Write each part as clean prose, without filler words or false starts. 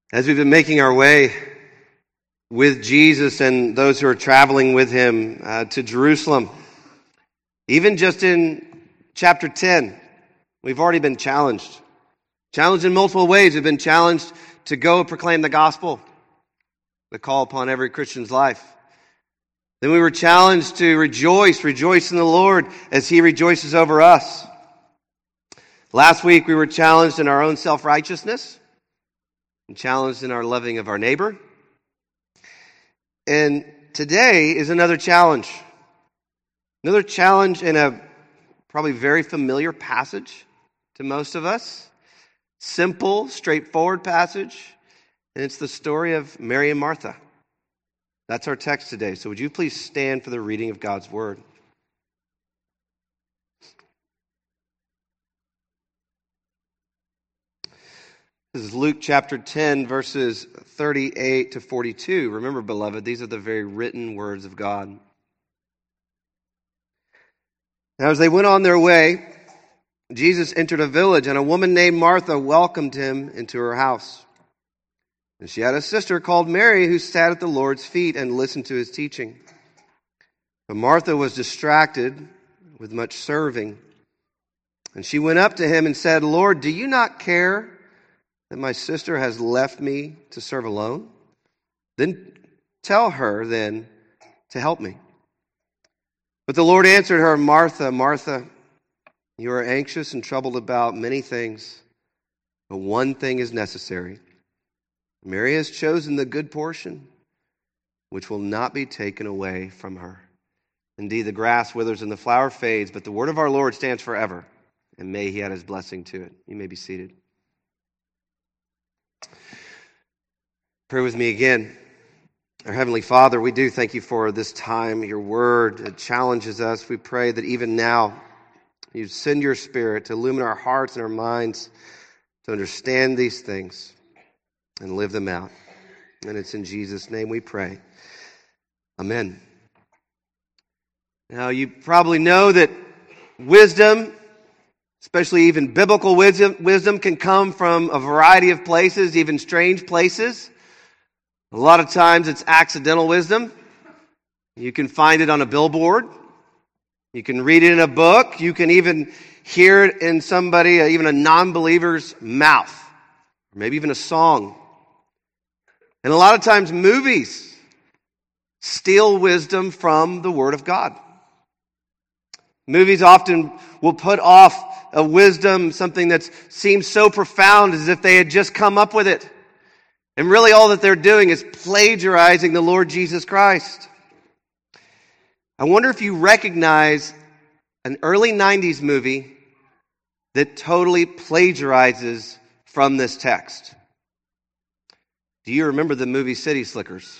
As we've been making our way with Jesus and those who are traveling with him to Jerusalem, even just in chapter 10, we've already been challenged. Challenged in multiple ways. We've been challenged to go proclaim the gospel, the call upon every Christian's life. Then we were challenged to rejoice in the Lord as he rejoices over us. Last week we were challenged in our own self-righteousness and challenged in our loving of our neighbor. And today is another challenge. Another challenge in a probably very familiar passage to most of us. Simple, straightforward passage. And it's the story of Mary and Martha. That's our text today. So would you please stand for the reading of God's word? This is Luke chapter 10, verses 38 to 42. Remember, beloved, these are the very written words of God. Now, as they went on their way, Jesus entered a village, and a woman named Martha welcomed him into her house. And she had a sister called Mary who sat at the Lord's feet and listened to his teaching. But Martha was distracted with much serving. And she went up to him and said, "Lord, do you not care that my sister has left me to serve alone? Then tell her then to help me." But the Lord answered her, "Martha, Martha, you are anxious and troubled about many things, but one thing is necessary. Mary has chosen the good portion, which will not be taken away from her. Indeed, the grass withers and the flower fades, but the word of our Lord stands forever, and may he add his blessing to it." You may be seated. Pray with me again. Our Heavenly Father, we do thank you for this time, your word. It challenges us. We pray that even now you send your Spirit to illumine our hearts and our minds to understand these things and live them out. And it's in Jesus' name we pray. Amen. Now, you probably know that wisdom, especially even biblical wisdom, can come from a variety of places, even strange places. A lot of times it's accidental wisdom. You can find it on a billboard. You can read it in a book. You can even hear it in somebody, even a non-believer's mouth. Or maybe even a song. And a lot of times movies steal wisdom from the Word of God. Movies often will put off a wisdom, something that seems so profound as if they had just come up with it. And really all that they're doing is plagiarizing the Lord Jesus Christ. I wonder if you recognize an early 90s movie that totally plagiarizes from this text. Do you remember the movie City Slickers?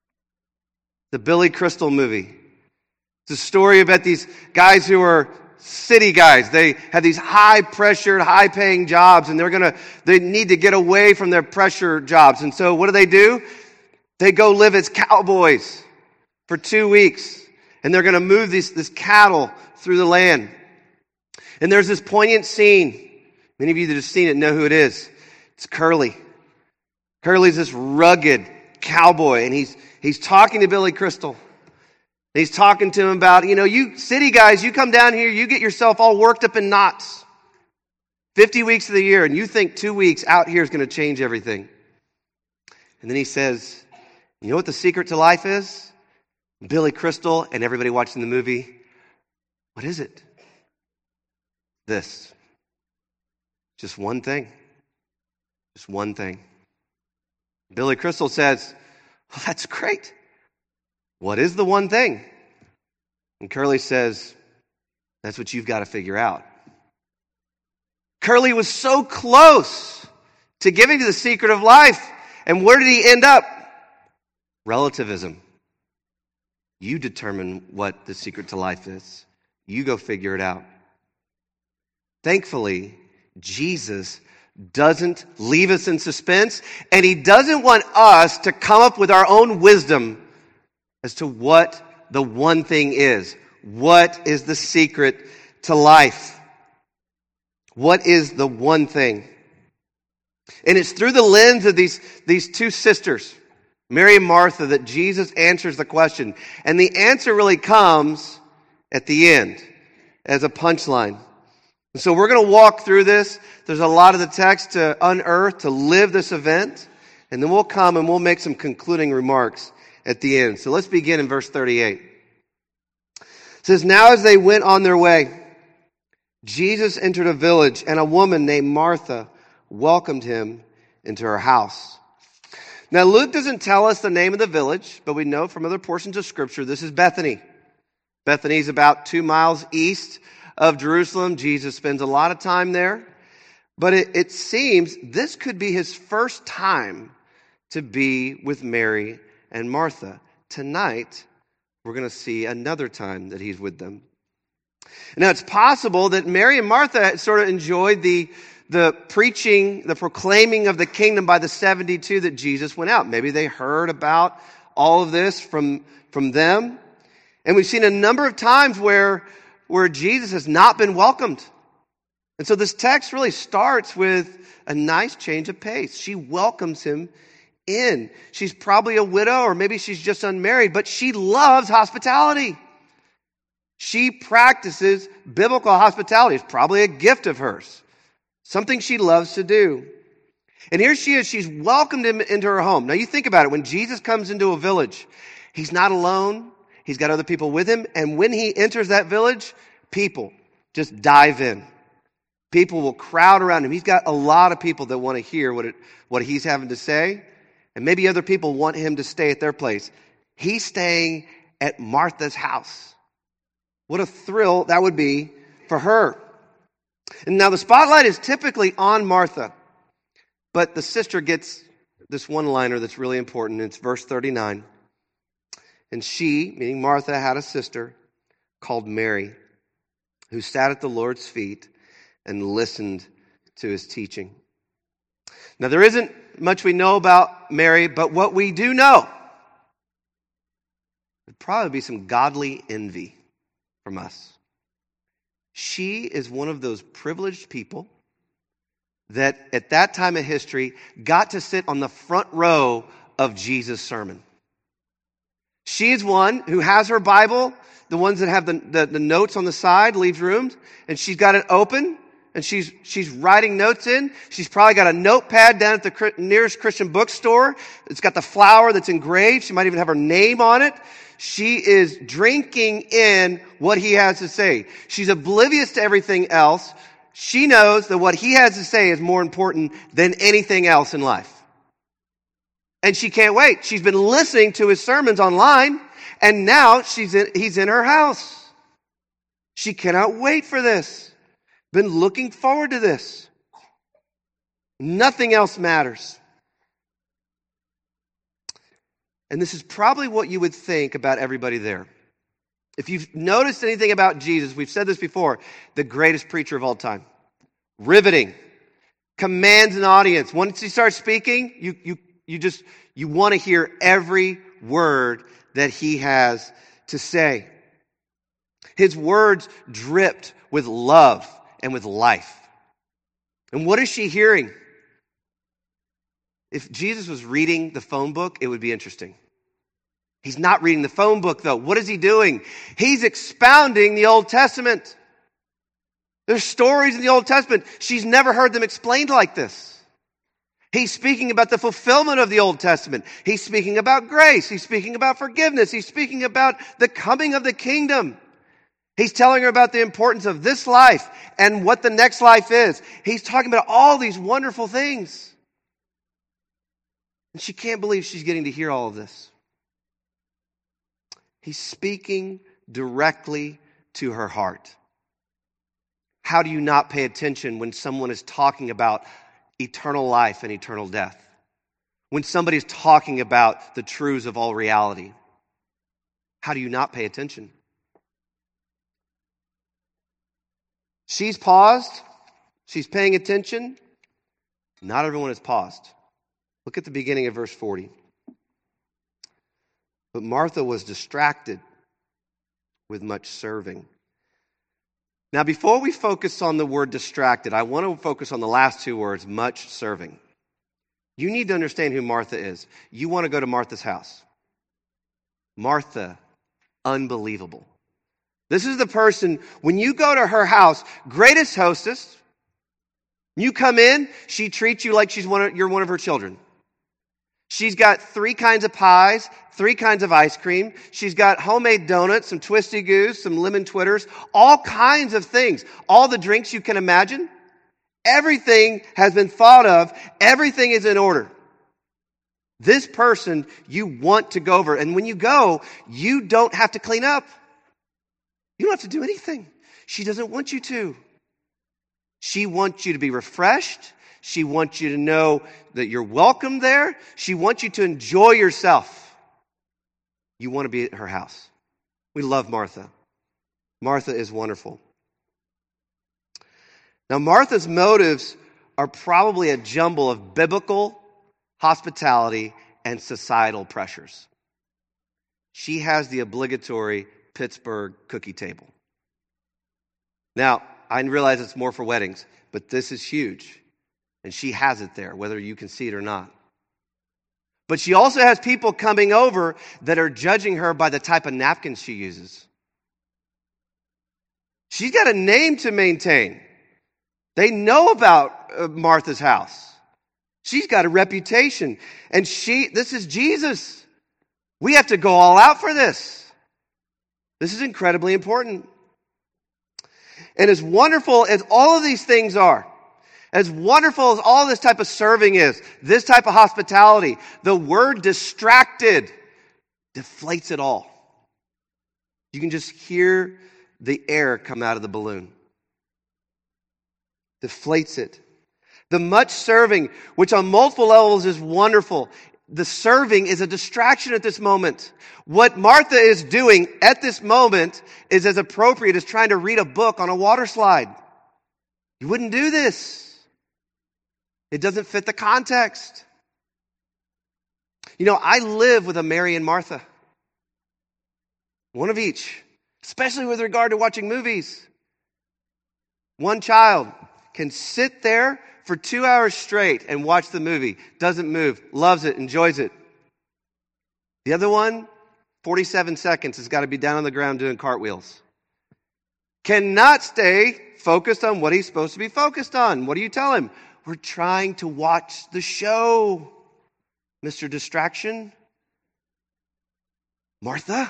The Billy Crystal movie. It's a story about these guys who are city guys. They have these high-pressured, high-paying jobs, and they need to get away from their pressure jobs. And so what do? They go live as cowboys for 2 weeks, and they're going to move this cattle through the land. And there's this poignant scene. Many of you that have seen it know who it is. It's Curly. Curly's this rugged cowboy, and he's talking to Billy Crystal. He's talking to him about, you city guys, you come down here, you get yourself all worked up in knots. 50 weeks of the year, and you think 2 weeks out here is going to change everything. And then he says, you know what the secret to life is? Billy Crystal and everybody watching the movie, what is it? This. Just one thing. Just one thing. Billy Crystal says, well, that's great. What is the one thing? And Curly says, that's what you've got to figure out. Curly was so close to giving to the secret of life. And where did he end up? Relativism. You determine what the secret to life is. You go figure it out. Thankfully, Jesus doesn't leave us in suspense, and he doesn't want us to come up with our own wisdom as to what the one thing is. What is the secret to life? What is the one thing? And it's through the lens of these two sisters, Mary and Martha, that Jesus answers the question. And the answer really comes at the end as a punchline. And so we're going to walk through this. There's a lot of the text to unearth, to live this event. And then we'll come and we'll make some concluding remarks at the end. So let's begin in verse 38. It says, "Now as they went on their way, Jesus entered a village, and a woman named Martha welcomed him into her house." Now, Luke doesn't tell us the name of the village, but we know from other portions of Scripture this is Bethany. Bethany is about 2 miles east of Jerusalem. Jesus spends a lot of time there. But it seems this could be his first time to be with Mary and Martha. Tonight, we're going to see another time that he's with them. Now, it's possible that Mary and Martha sort of enjoyed the preaching, the proclaiming of the kingdom by the 72 that Jesus went out. Maybe they heard about all of this from them. And we've seen a number of times where Jesus has not been welcomed. And so this text really starts with a nice change of pace. She welcomes him in. She's probably a widow, or maybe she's just unmarried, but she loves hospitality. She practices biblical hospitality. It's probably a gift of hers. Something she loves to do. And here she is. She's welcomed him into her home. Now you think about it. When Jesus comes into a village, he's not alone. He's got other people with him. And when he enters that village, people just dive in. People will crowd around him. He's got a lot of people that want to hear what he's having to say. And maybe other people want him to stay at their place. He's staying at Martha's house. What a thrill that would be for her. And now the spotlight is typically on Martha. But the sister gets this one-liner that's really important. It's verse 39. "And she," meaning Martha, "had a sister called Mary, who sat at the Lord's feet and listened to his teaching." Now, there isn't much we know about Mary, but what we do know would probably be some godly envy from us. She is one of those privileged people that at that time of history got to sit on the front row of Jesus' sermon. She is one who has her Bible, the ones that have the notes on the side, leaves rooms, and she's got it open, and she's writing notes in. She's probably got a notepad down at the nearest Christian bookstore. It's got the flower that's engraved. She might even have her name on it. She is drinking in what he has to say. She's oblivious to everything else. She knows that what he has to say is more important than anything else in life. And she can't wait. She's been listening to his sermons online, and now he's in her house. She cannot wait for this. Been looking forward to this. Nothing else matters. And this is probably what you would think about everybody there. If you've noticed anything about Jesus, we've said this before, the greatest preacher of all time. Riveting. Commands an audience. Once he starts speaking, you want to hear every word that he has to say. His words dripped with love and with life. And what is she hearing? If Jesus was reading the phone book, it would be interesting. He's not reading the phone book, though. What is he doing? He's expounding the Old Testament. There's stories in the Old Testament. She's never heard them explained like this. He's speaking about the fulfillment of the Old Testament. He's speaking about grace. He's speaking about forgiveness. He's speaking about the coming of the kingdom. He's telling her about the importance of this life and what the next life is. He's talking about all these wonderful things. And she can't believe she's getting to hear all of this. He's speaking directly to her heart. How do you not pay attention when someone is talking about eternal life and eternal death? When somebody's talking about the truths of all reality? How do you not pay attention? She's paused. She's paying attention. Not everyone has paused. Look at the beginning of verse 40. But Martha was distracted with much serving. Now, before we focus on the word distracted, I want to focus on the last two words, much serving. You need to understand who Martha is. You want to go to Martha's house. Martha, unbelievable. This is the person, when you go to her house, greatest hostess. You come in, she treats you like you're one of her children. She's got 3 kinds of pies, 3 kinds of ice cream. She's got homemade donuts, some Twisty Goos, some lemon twitters, all kinds of things. All the drinks you can imagine. Everything has been thought of. Everything is in order. This person you want to go over. And when you go, you don't have to clean up. You don't have to do anything. She doesn't want you to. She wants you to be refreshed. She wants you to know that you're welcome there. She wants you to enjoy yourself. You want to be at her house. We love Martha. Martha is wonderful. Now, Martha's motives are probably a jumble of biblical hospitality and societal pressures. She has the obligatory Pittsburgh cookie table. Now, I realize it's more for weddings, but this is huge. And she has it there, whether you can see it or not. But she also has people coming over that are judging her by the type of napkins she uses. She's got a name to maintain. They know about Martha's house. She's got a reputation. And this is Jesus. We have to go all out for this. This is incredibly important. And as wonderful as all of these things are, as wonderful as all this type of serving is, this type of hospitality, the word distracted deflates it all. You can just hear the air come out of the balloon. Deflates it. The much serving, which on multiple levels is wonderful, the serving is a distraction at this moment. What Martha is doing at this moment is as appropriate as trying to read a book on a water slide. You wouldn't do this. It doesn't fit the context. You know, I live with a Mary and Martha. One of each, especially with regard to watching movies. One child can sit there for 2 hours straight and watch the movie. Doesn't move, loves it, enjoys it. The other one, 47 seconds, has got to be down on the ground doing cartwheels. Cannot stay focused on what he's supposed to be focused on. What do you tell him? We're trying to watch the show, Mr. Distraction. Martha?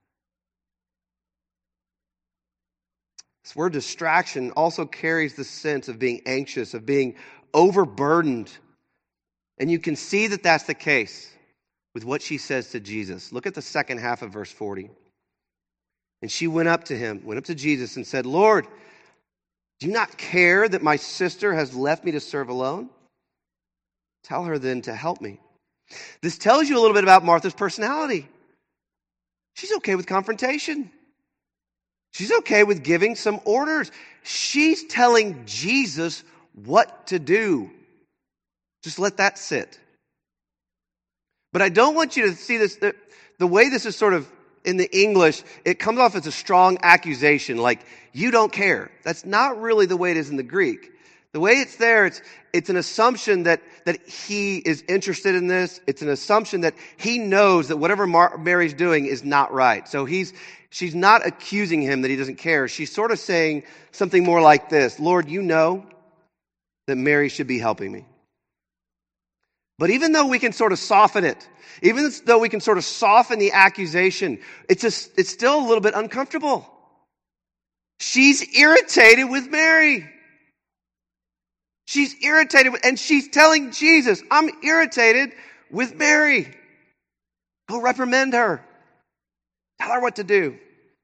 This word distraction also carries the sense of being anxious, of being overburdened. And you can see that that's the case with what she says to Jesus. Look at the second half of verse 40. And she went up to Jesus and said, Lord, do you not care that my sister has left me to serve alone? Tell her then to help me. This tells you a little bit about Martha's personality. She's okay with confrontation. She's okay with giving some orders. She's telling Jesus what to do. Just let that sit. But I don't want you to see this, the way this is sort of in the English, it comes off as a strong accusation, like, you don't care. That's not really the way it is in the Greek. The way it's there, it's an assumption that he is interested in this. It's an assumption that he knows that whatever Mary's doing is not right. So she's not accusing him that he doesn't care. She's sort of saying something more like this: Lord, you know that Mary should be helping me. But even though we can sort of soften it, even though we can sort of soften the accusation, it's still a little bit uncomfortable. She's irritated with Mary. She's irritated, and she's telling Jesus, I'm irritated with Mary. Go reprimand her. Tell her what to do.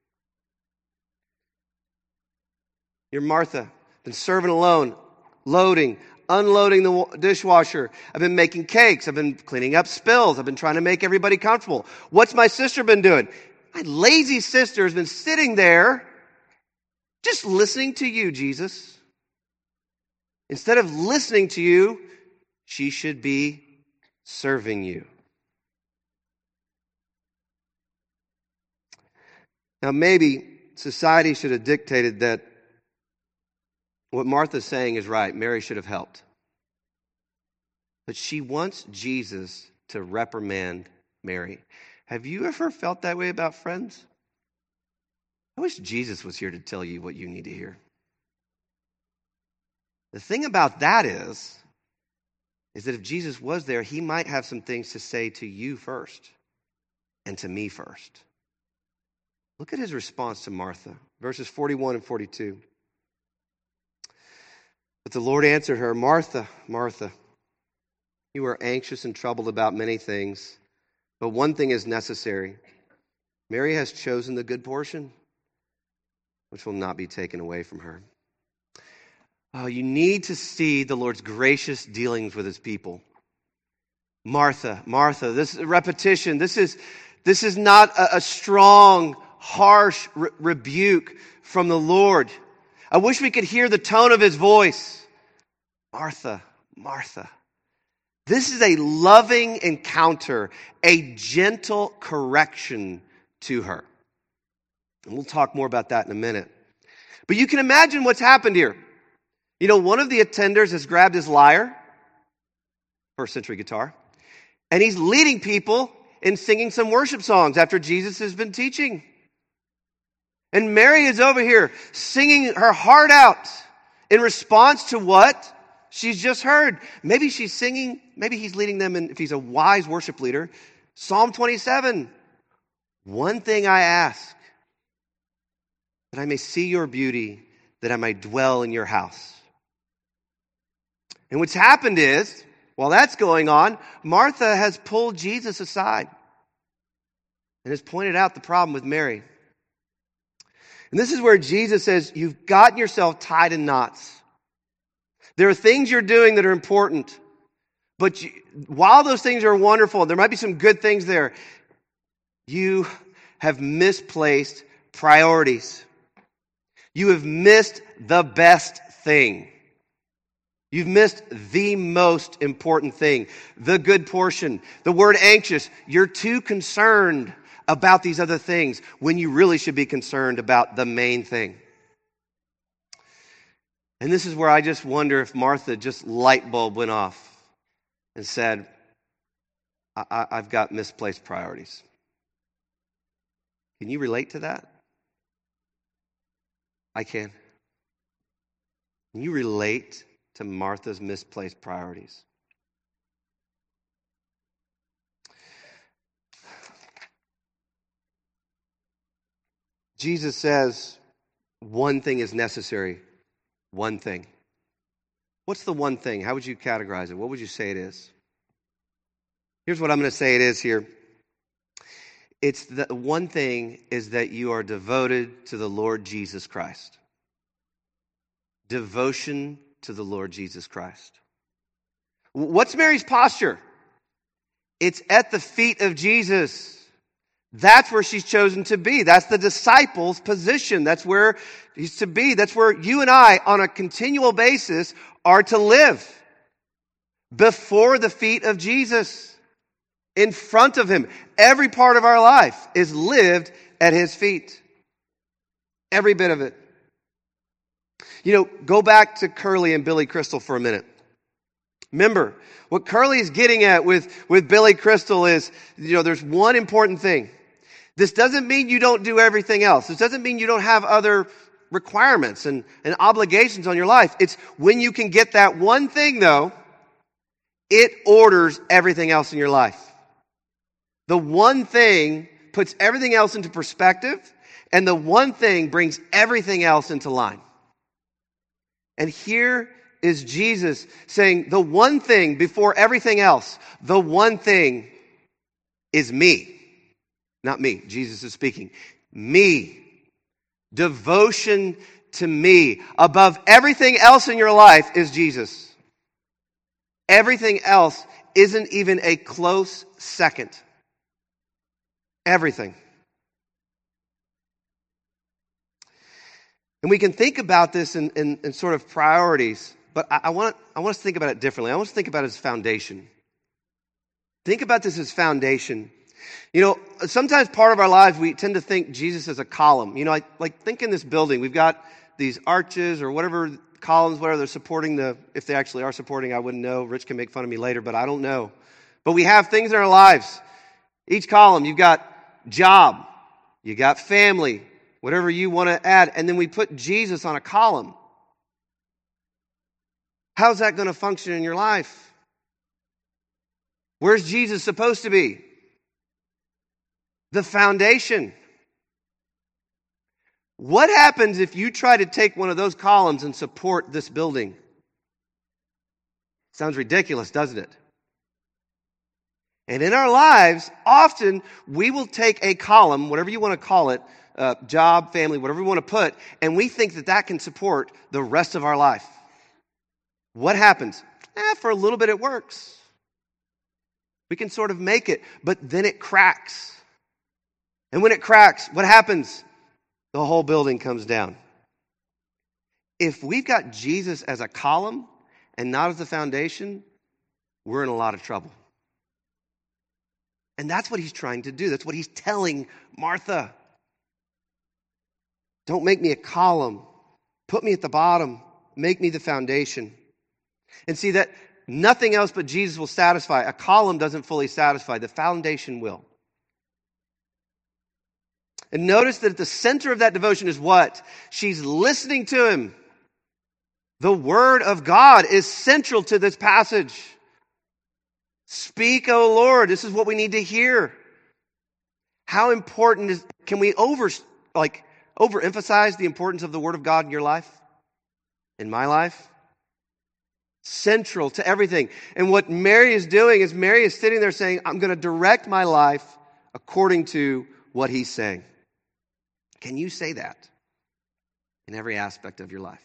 You're Martha, been serving alone, loading, unloading the dishwasher. I've been making cakes. I've been cleaning up spills. I've been trying to make everybody comfortable. What's my sister been doing? My lazy sister has been sitting there just listening to you, Jesus. Instead of listening to you, she should be serving you. Now, maybe society should have dictated that what Martha's saying is right. Mary should have helped. but she wants Jesus to reprimand Mary. Have you ever felt that way about friends? I wish Jesus was here to tell you what you need to hear. The thing about that is that if Jesus was there, he might have some things to say to you first and to me first. Look at his response to Martha, verses 41 and 42. But the Lord answered her, Martha, Martha, you are anxious and troubled about many things, but one thing is necessary. Mary has chosen the good portion, which will not be taken away from her. Oh, you need to see the Lord's gracious dealings with his people. Martha, Martha, this repetition, this is not a strong, harsh rebuke from the Lord. I wish we could hear the tone of his voice. Martha, Martha. This is a loving encounter, a gentle correction to her. And we'll talk more about that in a minute. But you can imagine what's happened here. You know, one of the attenders has grabbed his lyre, first century guitar, and he's leading people in singing some worship songs after Jesus has been teaching. And Mary is over here singing her heart out in response to what she's just heard. Maybe she's singing, maybe he's leading them in, if he's a wise worship leader, Psalm 27. One thing I ask, that I may see your beauty, that I may dwell in your house. And what's happened is, while that's going on, Martha has pulled Jesus aside and has pointed out the problem with Mary. And this is where Jesus says, you've gotten yourself tied in knots. There are things you're doing that are important. But while those things are wonderful, there might be some good things there, you have misplaced priorities. You have missed the best thing. You've missed the most important thing, the good portion. The word anxious, you're too concerned about these other things when you really should be concerned about the main thing. And this is where I just wonder if Martha, just light bulb went off and said, I've got misplaced priorities. Can you relate to that? I can. Can you relate to Martha's misplaced priorities? Jesus says, one thing is necessary. One thing. What's the one thing? How would you categorize it? What would you say it is? Here's what I'm going to say it is here. It's the one thing is that you are devoted to the Lord Jesus Christ. Devotion to the Lord Jesus Christ. What's Mary's posture? It's at the feet of Jesus. That's where she's chosen to be. That's the disciples' position. That's where he's to be. That's where you and I, on a continual basis, are to live. Before the feet of Jesus. In front of him. Every part of our life is lived at his feet. Every bit of it. You know, go back to Curly and Billy Crystal for a minute. Remember, what Curly is getting at with Billy Crystal is, you know, there's one important thing. This doesn't mean you don't do everything else. This doesn't mean you don't have other requirements and obligations on your life. It's when you can get that one thing, though, it orders everything else in your life. The one thing puts everything else into perspective, and the one thing brings everything else into line. And here is Jesus saying, the one thing before everything else, the one thing is me. Not me. Jesus is speaking. Me. Devotion to me. Above everything else in your life is Jesus. Everything else isn't even a close second. Everything. And we can think about this in sort of priorities, but I want us to think about it differently. I want us to think about it as foundation. Think about this as foundation. You know, sometimes part of our lives, we tend to think Jesus as a column. You know, like think in this building, we've got these arches or whatever columns, whatever, they're supporting if they actually are supporting, I wouldn't know. Rich can make fun of me later, but I don't know. But we have things in our lives. Each column, you've got job, you got family, whatever you want to add, and then we put Jesus on a column. How's that going to function in your life? Where's Jesus supposed to be? The foundation. What happens if you try to take one of those columns and support this building? Sounds ridiculous, doesn't it? And in our lives, often we will take a column, whatever you want to call it, job, family, whatever you want to put, and we think that that can support the rest of our life. What happens? For a little bit it works. We can sort of make it, but then it cracks. And when it cracks, what happens? The whole building comes down. If we've got Jesus as a column and not as a foundation, we're in a lot of trouble. And that's what he's trying to do. That's what he's telling Martha. Don't make me a column. Put me at the bottom. Make me the foundation. And see that nothing else but Jesus will satisfy. A column doesn't fully satisfy. The foundation will. And notice that at the center of that devotion is what? She's listening to him. The Word of God is central to this passage. Speak, O Lord. This is what we need to hear. How important is, can we overemphasize the importance of the Word of God in your life? In my life? Central to everything. And what Mary is doing is Mary is sitting there saying, I'm going to direct my life according to what he's saying. Can you say that in every aspect of your life?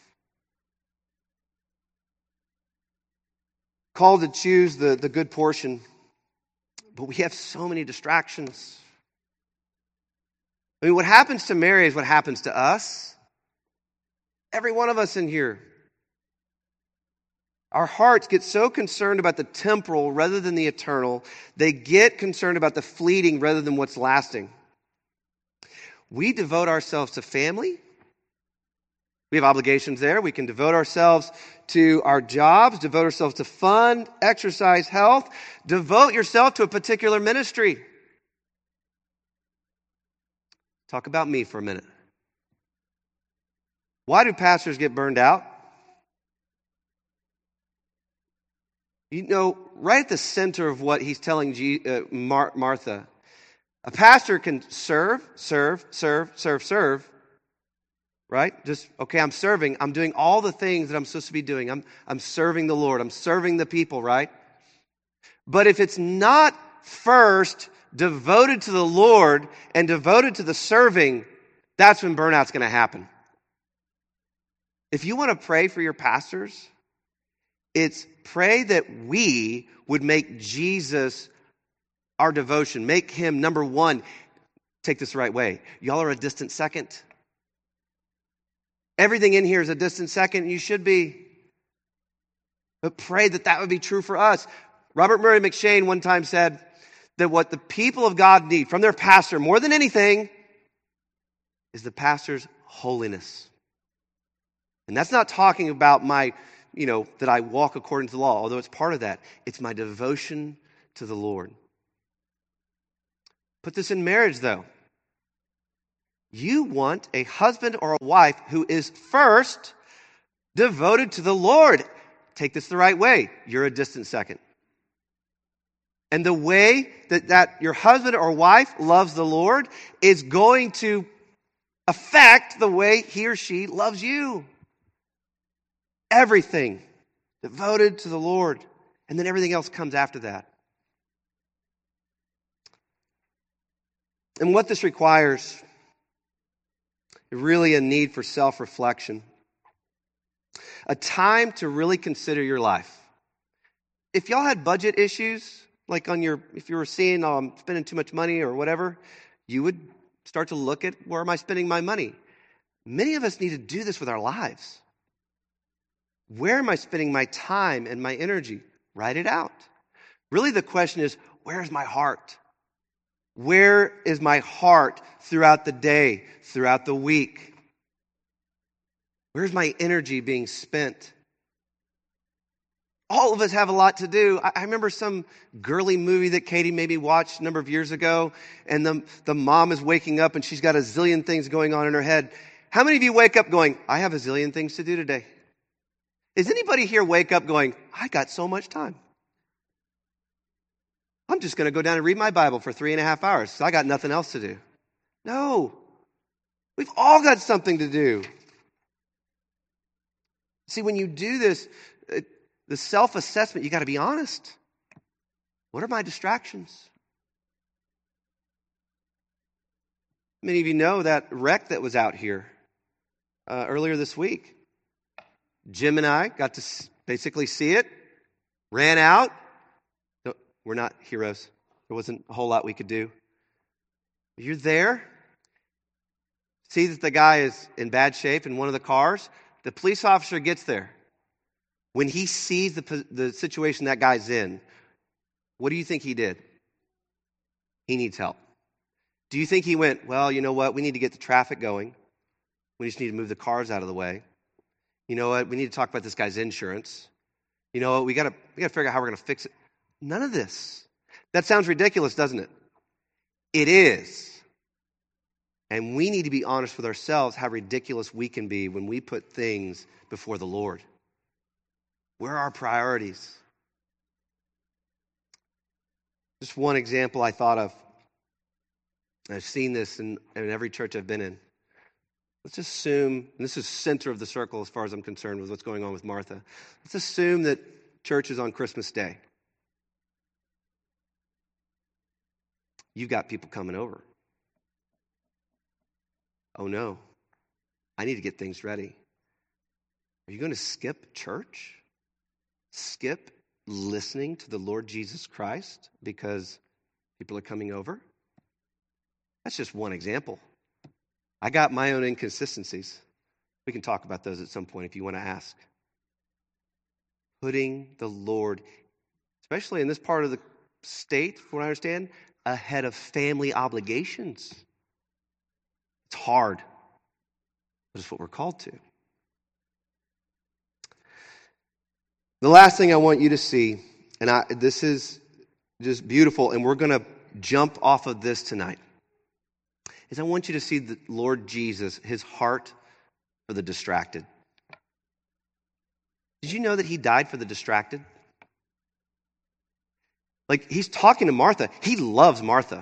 Called to choose the good portion, but we have so many distractions. I mean, what happens to Mary is what happens to us. Every one of us in here. Our hearts get so concerned about the temporal rather than the eternal. They get concerned about the fleeting rather than what's lasting. We devote ourselves to family. We have obligations there. We can devote ourselves to our jobs, devote ourselves to fun, exercise, health. Devote yourself to a particular ministry. Talk about me for a minute. Why do pastors get burned out? You know, right at the center of what he's telling Martha, a pastor can serve, right? Just, okay, I'm serving. I'm doing all the things that I'm supposed to be doing. I'm serving the Lord. I'm serving the people, right? But if it's not first devoted to the Lord and devoted to the serving, that's when burnout's going to happen. If you want to pray for your pastors, it's pray that we would make Jesus our devotion. Make him number one. Take this the right way. Y'all are a distant second. Everything in here is a distant second, and you should be. But pray that that would be true for us. Robert Murray McCheyne one time said that what the people of God need from their pastor more than anything is the pastor's holiness. And that's not talking about my, that I walk according to the law, although it's part of that. It's my devotion to the Lord. Put this in marriage, though. You want a husband or a wife who is first devoted to the Lord. Take this the right way. You're a distant second. And the way that your husband or wife loves the Lord is going to affect the way he or she loves you. Everything devoted to the Lord. And then everything else comes after that. And what this requires is really a need for self-reflection. A time to really consider your life. If y'all had budget issues, like if you were seeing spending too much money or whatever, you would start to look at, where am I spending my money? Many of us need to do this with our lives. Where am I spending my time and my energy? Write it out. Really the question is, where's my heart? Where is my heart throughout the day, throughout the week? Where's my energy being spent? All of us have a lot to do. I remember some girly movie that Katie maybe watched a number of years ago, and the mom is waking up and she's got a zillion things going on in her head. How many of you wake up going, I have a zillion things to do today? Is anybody here wake up going, I got so much time? I'm just going to go down and read my Bible for 3.5 hours. So I got nothing else to do. No. We've all got something to do. See, when you do this, the self-assessment, you got to be honest. What are my distractions? Many of you know that wreck that was out here earlier this week. Jim and I got to basically see it, ran out. No, we're not heroes. There wasn't a whole lot we could do. You're there. See that the guy is in bad shape in one of the cars. The police officer gets there. When he sees the situation that guy's in, what do you think he did? He needs help. Do you think he went, well, you know what? We need to get the traffic going. We just need to move the cars out of the way. You know what? We need to talk about this guy's insurance. You know what? We got to figure out how we're going to fix it. None of this. That sounds ridiculous, doesn't it? It is. And we need to be honest with ourselves how ridiculous we can be when we put things before the Lord. Where are our priorities? Just one example I thought of. I've seen this in every church I've been in. Let's assume, and this is center of the circle as far as I'm concerned with what's going on with Martha. Let's assume that church is on Christmas Day. You've got people coming over. Oh no, I need to get things ready. Are you going to skip church? Skip listening to the Lord Jesus Christ because people are coming over? That's just one example. I got my own inconsistencies. We can talk about those at some point if you want to ask. Putting the Lord, especially in this part of the state, from what I understand, ahead of family obligations. It's hard, but it's what we're called to. The last thing I want you to see, and this is just beautiful, and we're going to jump off of this tonight, is I want you to see the Lord Jesus, his heart for the distracted. Did you know that he died for the distracted? Like, he's talking to Martha. He loves Martha.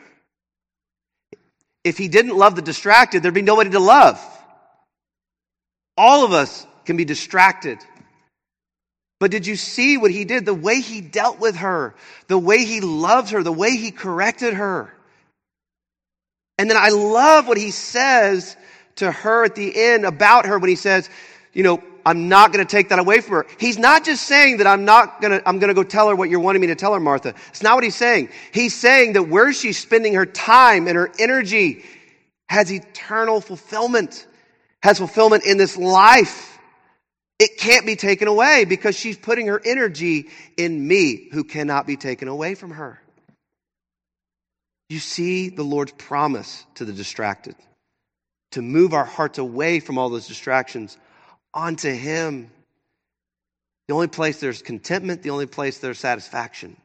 If he didn't love the distracted, there'd be nobody to love. All of us can be distracted. But did you see what he did? The way he dealt with her, the way he loved her, the way he corrected her. And then I love what he says to her at the end about her when he says, you know, I'm not going to take that away from her. He's not just saying that I'm going to go tell her what you're wanting me to tell her, Martha. It's not what he's saying. He's saying that where she's spending her time and her energy has eternal fulfillment, has fulfillment in this life. It can't be taken away because she's putting her energy in me, who cannot be taken away from her. You see the Lord's promise to the distracted, to move our hearts away from all those distractions onto him. The only place there's contentment, the only place there's satisfaction.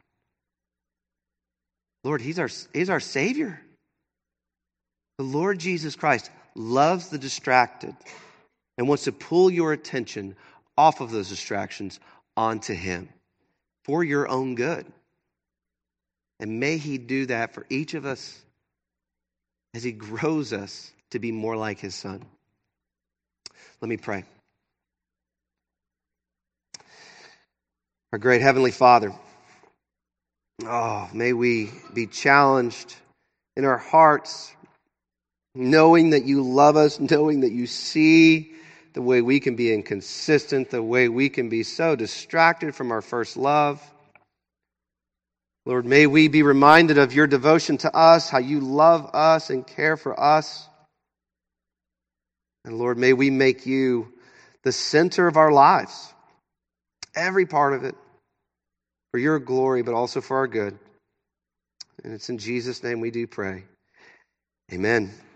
Lord, he's our Savior. The Lord Jesus Christ loves the distracted and wants to pull your attention off of those distractions onto him for your own good. And may he do that for each of us as he grows us to be more like his Son. Let me pray. Our great Heavenly Father, may we be challenged in our hearts, knowing that you love us, knowing that you see the way we can be inconsistent, the way we can be so distracted from our first love. Lord, may we be reminded of your devotion to us, how you love us and care for us. And Lord, may we make you the center of our lives, every part of it, for your glory, but also for our good. And it's in Jesus' name we do pray. Amen.